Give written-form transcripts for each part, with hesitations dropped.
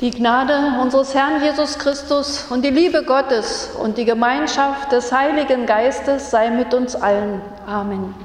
Die Gnade unseres Herrn Jesus Christus und die Liebe Gottes und die Gemeinschaft des Heiligen Geistes sei mit uns allen. Amen.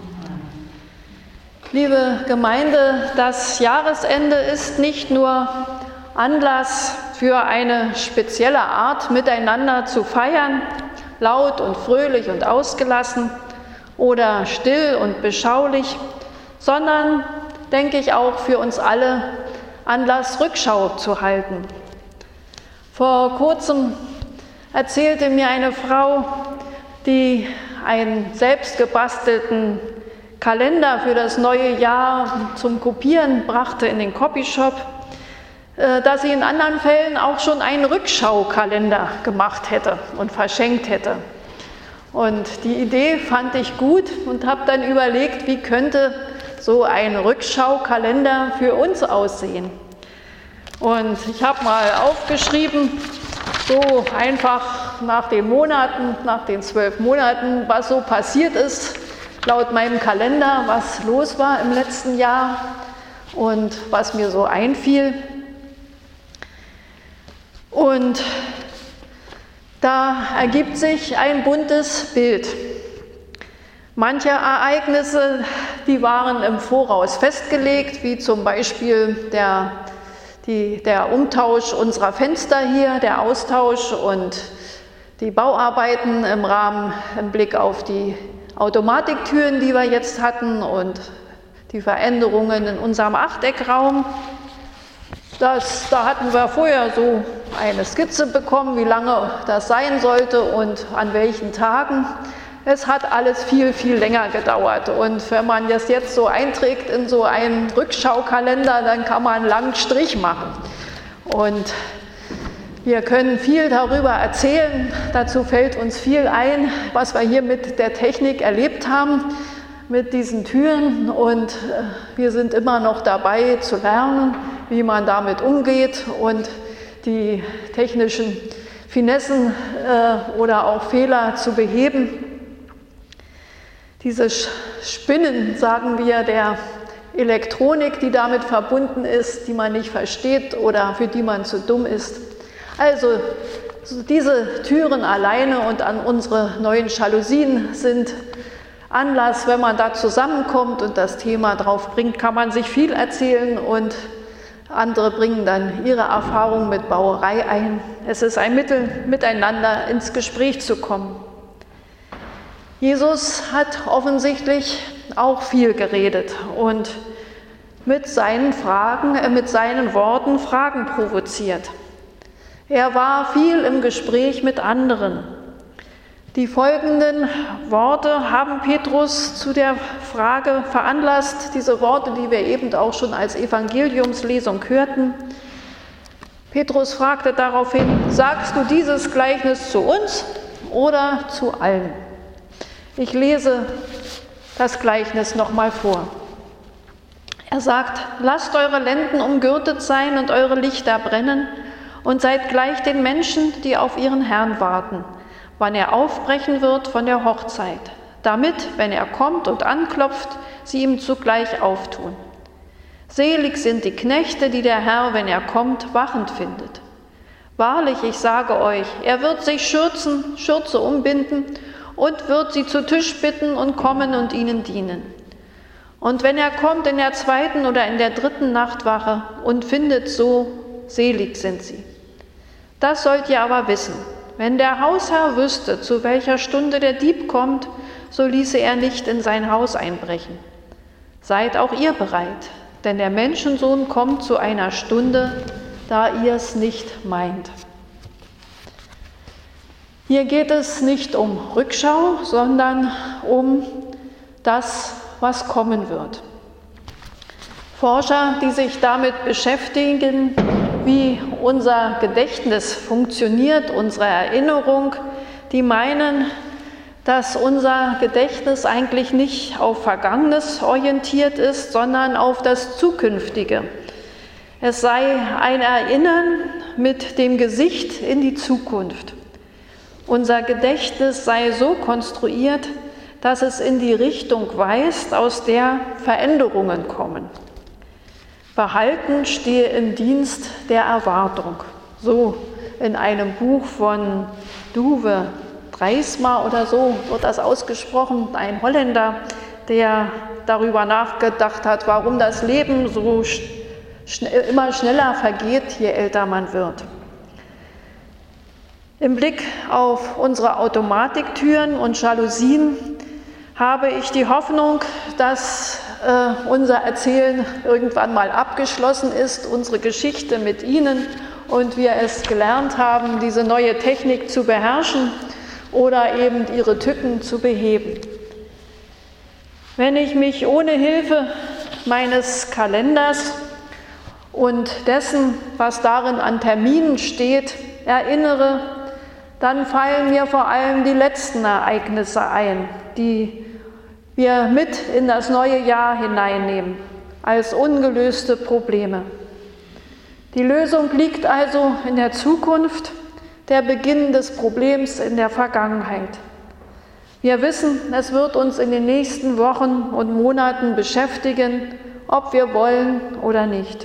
Liebe Gemeinde, das Jahresende ist nicht nur Anlass für eine spezielle Art, miteinander zu feiern, laut und fröhlich und ausgelassen oder still und beschaulich, sondern, denke ich, auch für uns alle Anlass, Rückschau zu halten. Vor kurzem erzählte mir eine Frau, die einen selbst gebastelten Kalender für das neue Jahr zum Kopieren brachte in den Copyshop, dass sie in anderen Fällen auch schon einen Rückschaukalender gemacht hätte und verschenkt hätte. Und die Idee fand ich gut und habe dann überlegt, wie könnte so ein Rückschaukalender für uns aussehen. Und ich habe mal aufgeschrieben, so einfach nach den Monaten, nach den 12 Monaten, was so passiert ist, laut meinem Kalender, was los war im letzten Jahr und was mir so einfiel. Und da ergibt sich ein buntes Bild. Manche Ereignisse, die waren im Voraus festgelegt, wie zum Beispiel der Umtausch unserer Fenster hier, der Austausch und die Bauarbeiten im Blick auf die Automatiktüren, die wir jetzt hatten und die Veränderungen in unserem Achteckraum. Da hatten wir vorher so eine Skizze bekommen, wie lange das sein sollte und an welchen Tagen. Es hat alles viel, viel länger gedauert. Und wenn man das jetzt so einträgt in so einen Rückschaukalender, dann kann man einen langen Strich machen. Und wir können viel darüber erzählen. Dazu fällt uns viel ein, was wir hier mit der Technik erlebt haben, mit diesen Türen. Und wir sind immer noch dabei zu lernen, wie man damit umgeht und die technischen Finessen oder auch Fehler zu beheben. Dieses Spinnen, sagen wir, der Elektronik, die damit verbunden ist, die man nicht versteht oder für die man zu dumm ist. Also diese Türen alleine und an unsere neuen Jalousien sind Anlass, wenn man da zusammenkommt und das Thema drauf bringt, kann man sich viel erzählen und andere bringen dann ihre Erfahrung mit Bauerei ein. Es ist ein Mittel, miteinander ins Gespräch zu kommen. Jesus hat offensichtlich auch viel geredet und mit seinen Worten Fragen provoziert. Er war viel im Gespräch mit anderen. Die folgenden Worte haben Petrus zu der Frage veranlasst, diese Worte, die wir eben auch schon als Evangeliumslesung hörten. Petrus fragte daraufhin: Sagst du dieses Gleichnis zu uns oder zu allen? Ich lese das Gleichnis nochmal vor. Er sagt: Lasst eure Lenden umgürtet sein und eure Lichter brennen und seid gleich den Menschen, die auf ihren Herrn warten, wann er aufbrechen wird von der Hochzeit, damit, wenn er kommt und anklopft, sie ihm zugleich auftun. Selig sind die Knechte, die der Herr, wenn er kommt, wachend findet. Wahrlich, ich sage euch, er wird sich Schürze umbinden und wird sie zu Tisch bitten und kommen und ihnen dienen. Und wenn er kommt in der 2. oder in der 3. Nachtwache und findet so, selig sind sie. Das sollt ihr aber wissen: Wenn der Hausherr wüsste, zu welcher Stunde der Dieb kommt, so ließe er nicht in sein Haus einbrechen. Seid auch ihr bereit, denn der Menschensohn kommt zu einer Stunde, da ihr es nicht meint. Hier geht es nicht um Rückschau, sondern um das, was kommen wird. Forscher, die sich damit beschäftigen, wie unser Gedächtnis funktioniert, unsere Erinnerung, die meinen, dass unser Gedächtnis eigentlich nicht auf Vergangenes orientiert ist, sondern auf das Zukünftige. Es sei ein Erinnern mit dem Gesicht in die Zukunft. Unser Gedächtnis sei so konstruiert, dass es in die Richtung weist, aus der Veränderungen kommen. Verhalten stehe im Dienst der Erwartung. So in einem Buch von Douwe Dreisma oder so wird das ausgesprochen, ein Holländer, der darüber nachgedacht hat, warum das Leben so immer schneller vergeht, je älter man wird. Im Blick auf unsere Automatiktüren und Jalousien habe ich die Hoffnung, dass unser Erzählen irgendwann mal abgeschlossen ist, unsere Geschichte mit Ihnen, und wir es gelernt haben, diese neue Technik zu beherrschen oder eben ihre Tücken zu beheben. Wenn ich mich ohne Hilfe meines Kalenders und dessen, was darin an Terminen steht, erinnere, dann fallen mir vor allem die letzten Ereignisse ein, die wir mit in das neue Jahr hineinnehmen, als ungelöste Probleme. Die Lösung liegt also in der Zukunft, der Beginn des Problems in der Vergangenheit. Wir wissen, es wird uns in den nächsten Wochen und Monaten beschäftigen, ob wir wollen oder nicht.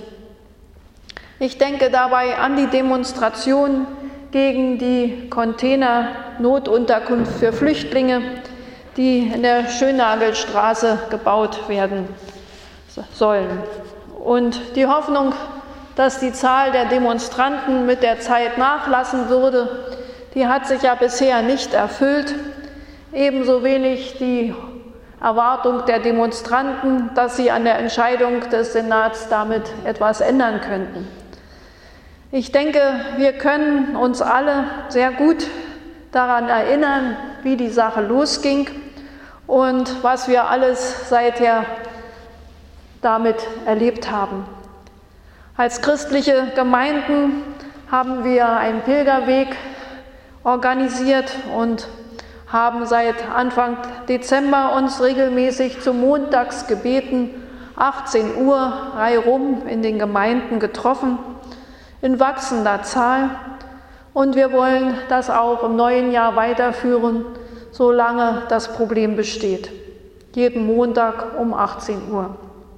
Ich denke dabei an die Demonstration gegen die Container-Notunterkunft für Flüchtlinge, die in der Schönnagelstraße gebaut werden sollen. Und die Hoffnung, dass die Zahl der Demonstranten mit der Zeit nachlassen würde, die hat sich ja bisher nicht erfüllt. Ebenso wenig die Erwartung der Demonstranten, dass sie an der Entscheidung des Senats damit etwas ändern könnten. Ich denke, wir können uns alle sehr gut daran erinnern, wie die Sache losging und was wir alles seither damit erlebt haben. Als christliche Gemeinden haben wir einen Pilgerweg organisiert und haben seit Anfang Dezember uns regelmäßig zu Montagsgebeten 18 Uhr reihum in den Gemeinden getroffen, in wachsender Zahl. Und wir wollen das auch im neuen Jahr weiterführen, solange das Problem besteht. Jeden Montag um 18 Uhr.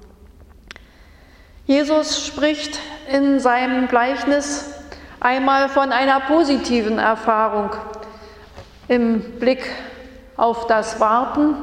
Jesus spricht in seinem Gleichnis einmal von einer positiven Erfahrung im Blick auf das Warten.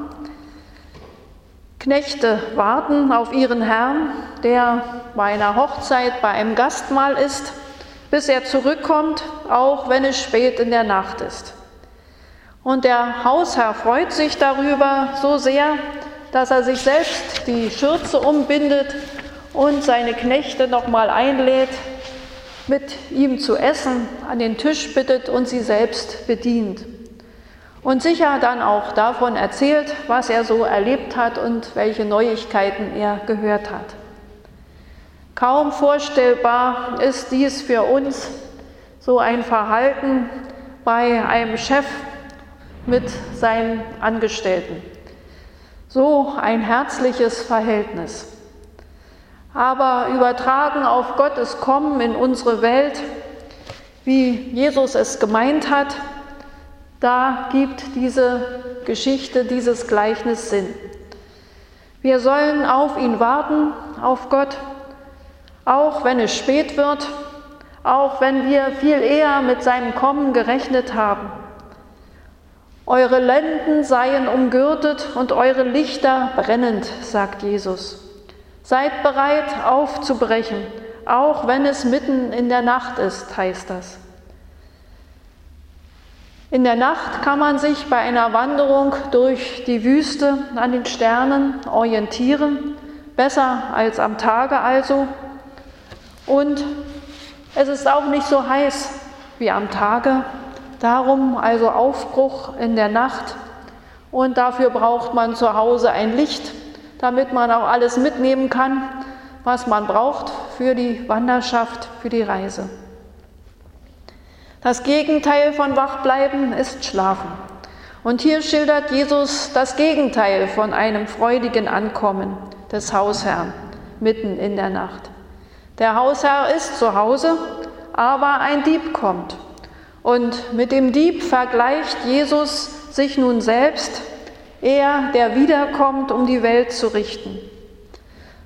Knechte warten auf ihren Herrn, der bei einer Hochzeit bei einem Gastmahl ist, bis er zurückkommt, auch wenn es spät in der Nacht ist. Und der Hausherr freut sich darüber so sehr, dass er sich selbst die Schürze umbindet und seine Knechte nochmal einlädt, mit ihm zu essen, an den Tisch bittet und sie selbst bedient. Und sicher dann auch davon erzählt, was er so erlebt hat und welche Neuigkeiten er gehört hat. Kaum vorstellbar ist dies für uns, so ein Verhalten bei einem Chef mit seinen Angestellten. So ein herzliches Verhältnis. Aber übertragen auf Gottes Kommen in unsere Welt, wie Jesus es gemeint hat, da gibt diese Geschichte, dieses Gleichnis Sinn. Wir sollen auf ihn warten, auf Gott, auch wenn es spät wird, auch wenn wir viel eher mit seinem Kommen gerechnet haben. Eure Lenden seien umgürtet und eure Lichter brennend, sagt Jesus. Seid bereit, aufzubrechen, auch wenn es mitten in der Nacht ist, heißt das. In der Nacht kann man sich bei einer Wanderung durch die Wüste an den Sternen orientieren, besser als am Tage also. Und es ist auch nicht so heiß wie am Tage, darum also Aufbruch in der Nacht. Und dafür braucht man zu Hause ein Licht, damit man auch alles mitnehmen kann, was man braucht für die Wanderschaft, für die Reise. Das Gegenteil von Wachbleiben ist Schlafen. Und hier schildert Jesus das Gegenteil von einem freudigen Ankommen des Hausherrn mitten in der Nacht. Der Hausherr ist zu Hause, aber ein Dieb kommt. Und mit dem Dieb vergleicht Jesus sich nun selbst, er, der wiederkommt, um die Welt zu richten.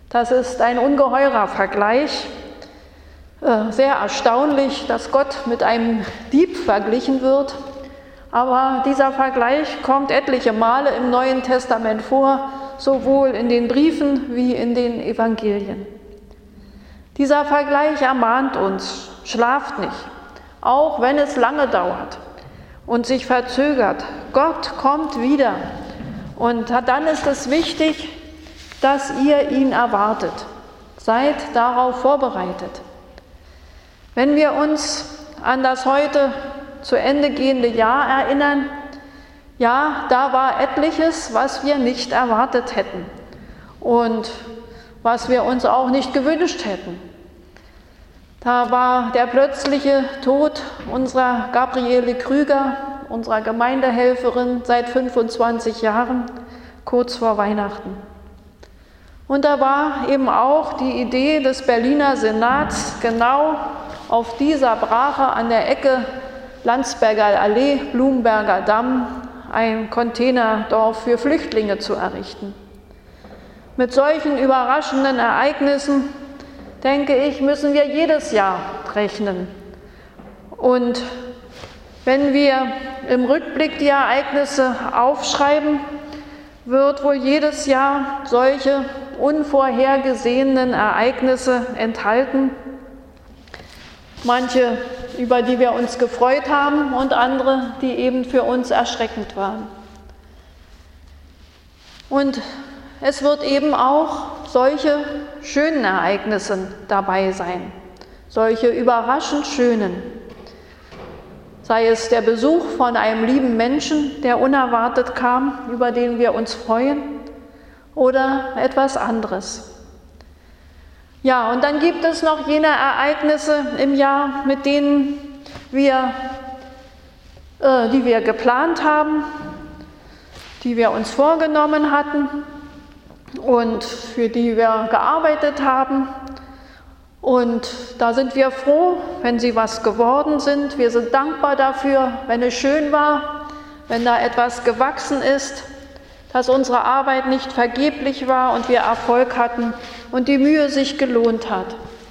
Das ist ein ungeheurer Vergleich. Sehr erstaunlich, dass Gott mit einem Dieb verglichen wird. Aber dieser Vergleich kommt etliche Male im Neuen Testament vor, sowohl in den Briefen wie in den Evangelien. Dieser Vergleich ermahnt uns, schlaft nicht, auch wenn es lange dauert und sich verzögert. Gott kommt wieder und dann ist es wichtig, dass ihr ihn erwartet. Seid darauf vorbereitet. Wenn wir uns an das heute zu Ende gehende Jahr erinnern, ja, da war etliches, was wir nicht erwartet hätten und was wir uns auch nicht gewünscht hätten. Da war der plötzliche Tod unserer Gabriele Krüger, unserer Gemeindehelferin seit 25 Jahren, kurz vor Weihnachten. Und da war eben auch die Idee des Berliner Senats, genau auf dieser Brache an der Ecke Landsberger Allee, Blumenberger Damm, ein Containerdorf für Flüchtlinge zu errichten. Mit solchen überraschenden Ereignissen, denke ich, müssen wir jedes Jahr rechnen. Und wenn wir im Rückblick die Ereignisse aufschreiben, wird wohl jedes Jahr solche unvorhergesehenen Ereignisse enthalten. Manche, über die wir uns gefreut haben und andere, die eben für uns erschreckend waren. Und es wird eben auch solche schönen Ereignisse dabei sein, solche überraschend schönen. Sei es der Besuch von einem lieben Menschen, der unerwartet kam, über den wir uns freuen, oder etwas anderes. Ja, und dann gibt es noch jene Ereignisse im Jahr, mit denen die wir geplant haben, die wir uns vorgenommen hatten und für die wir gearbeitet haben. Und da sind wir froh, wenn sie was geworden sind. Wir sind dankbar dafür, wenn es schön war, wenn da etwas gewachsen ist, dass unsere Arbeit nicht vergeblich war und wir Erfolg hatten und die Mühe sich gelohnt hat.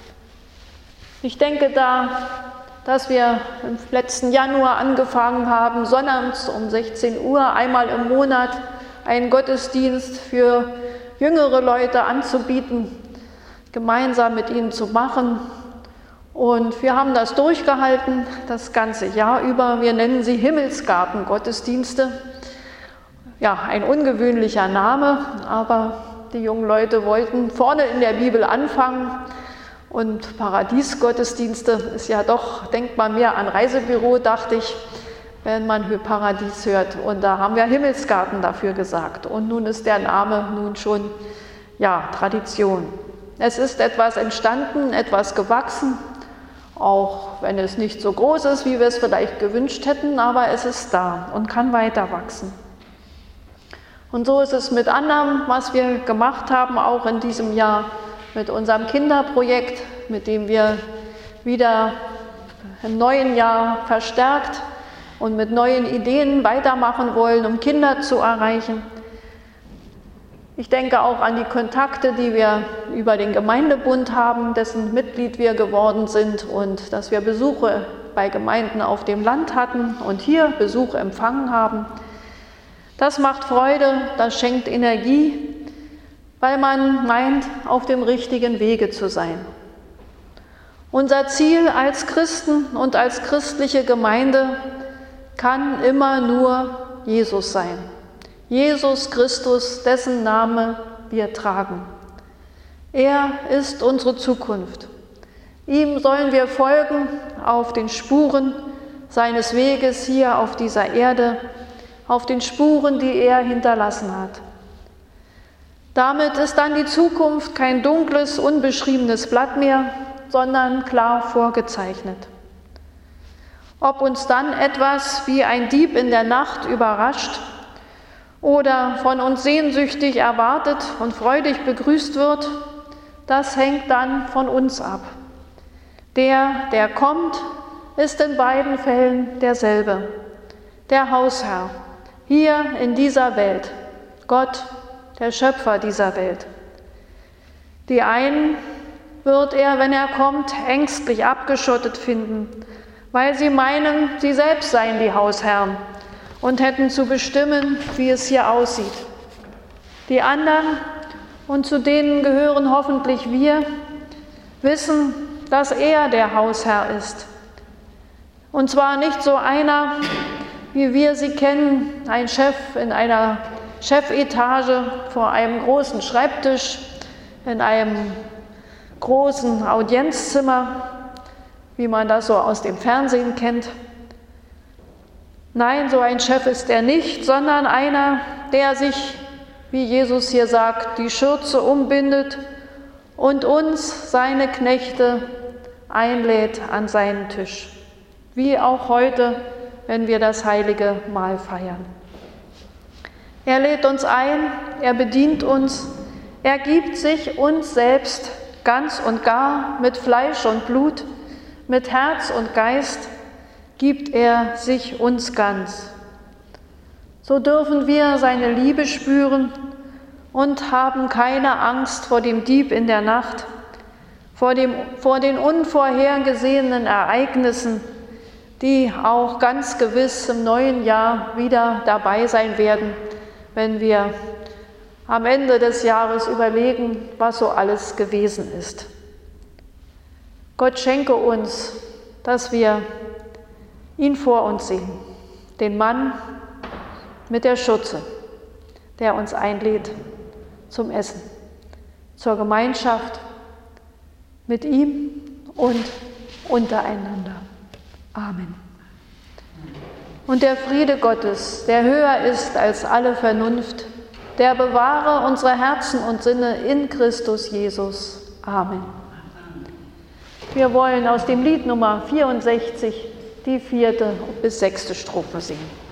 Ich denke da, dass wir im letzten Januar angefangen haben, sonnabends um 16 Uhr einmal im Monat einen Gottesdienst für jüngere Leute anzubieten, gemeinsam mit ihnen zu machen. Und wir haben das durchgehalten, das ganze Jahr über. Wir nennen sie Himmelsgarten-Gottesdienste. Ja, ein ungewöhnlicher Name, aber die jungen Leute wollten vorne in der Bibel anfangen. Und Paradiesgottesdienste ist ja doch, denkt man mehr an Reisebüro, dachte ich, wenn man Paradies hört. Und da haben wir Himmelsgarten dafür gesagt. Und nun ist der Name nun schon, ja, Tradition. Es ist etwas entstanden, etwas gewachsen, auch wenn es nicht so groß ist, wie wir es vielleicht gewünscht hätten, aber es ist da und kann weiter wachsen. Und so ist es mit anderem, was wir gemacht haben, auch in diesem Jahr mit unserem Kinderprojekt, mit dem wir wieder im neuen Jahr verstärkt und mit neuen Ideen weitermachen wollen, um Kinder zu erreichen. Ich denke auch an die Kontakte, die wir über den Gemeindebund haben, dessen Mitglied wir geworden sind und dass wir Besuche bei Gemeinden auf dem Land hatten und hier Besuche empfangen haben. Das macht Freude, das schenkt Energie, weil man meint, auf dem richtigen Wege zu sein. Unser Ziel als Christen und als christliche Gemeinde kann immer nur Jesus sein. Jesus Christus, dessen Name wir tragen. Er ist unsere Zukunft. Ihm sollen wir folgen auf den Spuren seines Weges hier auf dieser Erde, auf den Spuren, die er hinterlassen hat. Damit ist dann die Zukunft kein dunkles, unbeschriebenes Blatt mehr, sondern klar vorgezeichnet. Ob uns dann etwas wie ein Dieb in der Nacht überrascht oder von uns sehnsüchtig erwartet und freudig begrüßt wird, das hängt dann von uns ab. Der kommt, ist in beiden Fällen derselbe, der Hausherr, hier in dieser Welt, Gott, der Schöpfer dieser Welt. Die einen wird er, wenn er kommt, ängstlich abgeschottet finden, weil sie meinen, sie selbst seien die Hausherren und hätten zu bestimmen, wie es hier aussieht. Die anderen, und zu denen gehören hoffentlich wir, wissen, dass er der Hausherr ist. Und zwar nicht so einer, wie wir sie kennen, ein Chef in einer Chefetage vor einem großen Schreibtisch, in einem großen Audienzzimmer, wie man das so aus dem Fernsehen kennt. Nein, so ein Chef ist er nicht, sondern einer, der sich, wie Jesus hier sagt, die Schürze umbindet und uns, seine Knechte, einlädt an seinen Tisch. Wie auch heute, wenn wir das heilige Mahl feiern. Er lädt uns ein, er bedient uns, er gibt sich uns selbst ganz und gar mit Fleisch und Blut, mit Herz und Geist, gibt er sich uns ganz. So dürfen wir seine Liebe spüren und haben keine Angst vor dem Dieb in der Nacht, vor den unvorhergesehenen Ereignissen, die auch ganz gewiss im neuen Jahr wieder dabei sein werden, wenn wir am Ende des Jahres überlegen, was so alles gewesen ist. Gott schenke uns, dass wir ihn vor uns sehen, den Mann mit der Schürze, der uns einlädt zum Essen, zur Gemeinschaft mit ihm und untereinander. Amen. Und der Friede Gottes, der höher ist als alle Vernunft, der bewahre unsere Herzen und Sinne in Christus Jesus. Amen. Wir wollen aus dem Lied Nummer 64 die 4. bis 6. Strophe singen.